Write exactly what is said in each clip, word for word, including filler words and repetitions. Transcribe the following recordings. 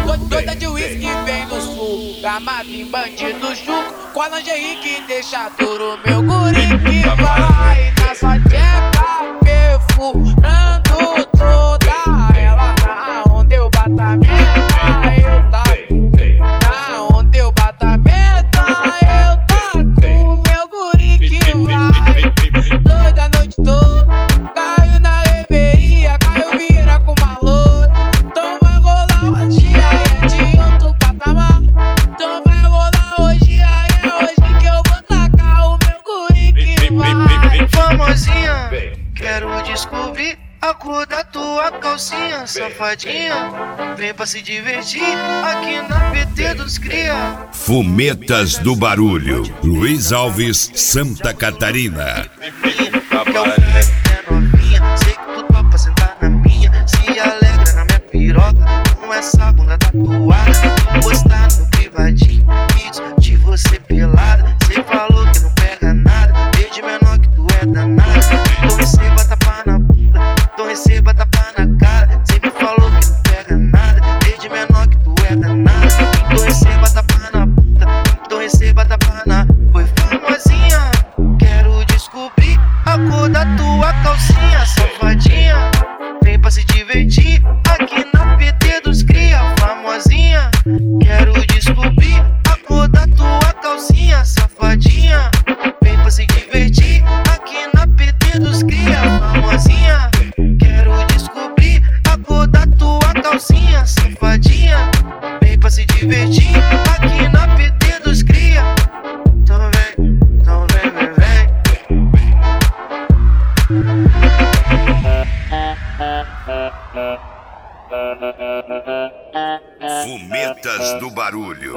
Doida de uísque vem do sul, gamado em bandido chuco, com a lingerie que deixa duro. Meu guri que vai na sua tcheca, perfurando toda ela. Na onde eu bato a meta, eu taco. Na onde eu bato a meta, eu taco. Meu guri que vai, doida a noite toda. Caiu na reveria, caiu vira com uma loura. Então vai rolar hoje, aí é de outro patamar. Então vai rolar hoje, aí é hoje que eu vou tacar o meu guri que vai. Famosinha, quero descobrir a cor da tua calcinha, safadinha. Vem pra se divertir aqui na P T dos cria. Fumetas do Barulho, Luiz Alves, Santa Catarina. Sei que tu topa sentar na minha, se alegra na minha piroca com essa bunda tatuada. Postar no privadinho vídeos de você pelada. Cê falou que não pega nada, desde menor que tu é danada. Então receba tapa na bunda, então receba tapa na cara. Sempre falou que não pega nada, desde menor que tu é danada. Então receba tapa na bunda, então receba tapa na. Foi famosinha, quero descobrir a cor da tua calcinha, safadinha. Vem pra se divertir aqui na P T dos cria. Famosinha, quero descobrir a cor da tua calcinha, safadinha. Vem pra se divertir aqui na P T dos cria. Famosinha, quero descobrir a cor da tua calcinha, safadinha. Vem pra se divertir aqui na P T dos cria. Então vem, então vem, vem, vem. Fumetas do Barulho.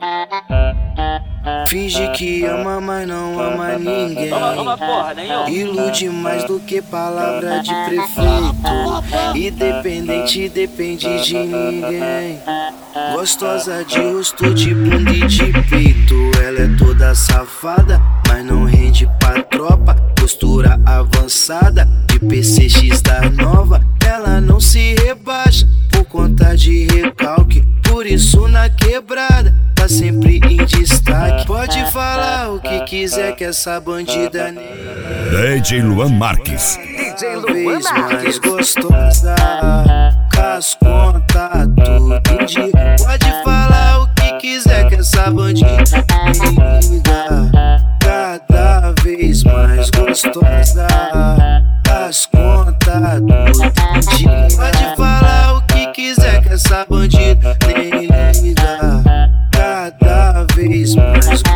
Finge que ama, mas não ama ninguém. Ilude mais do que palavra de prefeito. Independente, depende de ninguém. Gostosa de rosto, de bunda e de peito. Ela é toda safada, mas não rende pra tropa. Postura avançada, de P C X da nova. Ela não se rebaixa por conta de recalque. Por isso na quebrada tá sempre em destaque. Pode falar o que quiser que essa bandida nem D J Luan Marques. D J Luan mais gostosa, cas conta tudo em dia. Pode falar o que quiser que essa bandida liga. Cada vez mais gostosa, as contas tudo em dia. Pode falar o que quiser que essa bandida nem liga. Cada vez mais